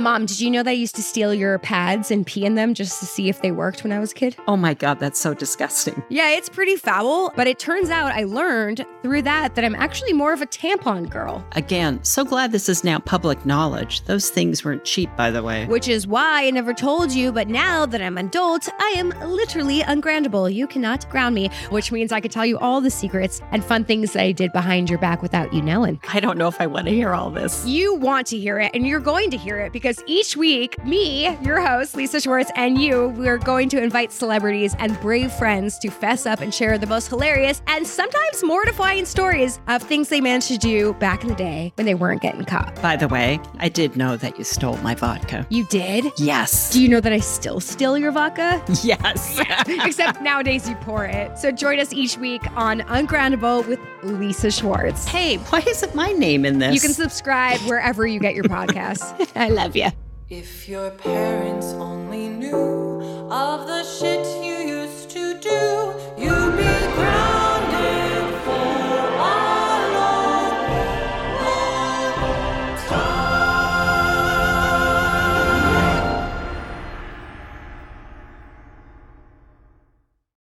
Mom, did you know that I used to steal your pads and pee in them just to see if they worked when I was a kid? Oh my God, that's so disgusting. Yeah, it's pretty foul, but it turns out I learned through that I'm actually more of a tampon girl. Again, so glad this is now public knowledge. Those things weren't cheap, by the way. Which is why I never told you, but now that I'm an adult, I am literally ungroundable. You cannot ground me, which means I could tell you all the secrets and fun things that I did behind your back without you knowing. I don't know if I want to hear all this. You want to hear it, and you're going to hear it because each week, me, your host, Lisa Schwartz, and you, we're going to invite celebrities and brave friends to fess up and share the most hilarious and sometimes mortifying stories of things they managed to do back in the day when they weren't getting caught. By the way, I did know that you stole my vodka. You did? Yes. Do you know that I still steal your vodka? Yes. Except nowadays you pour it. So join us each week on Ungroundable with Lisa Schwartz. Hey, why isn't my name in this? You can subscribe wherever you get your podcasts. I love you. If your parents only knew of the shit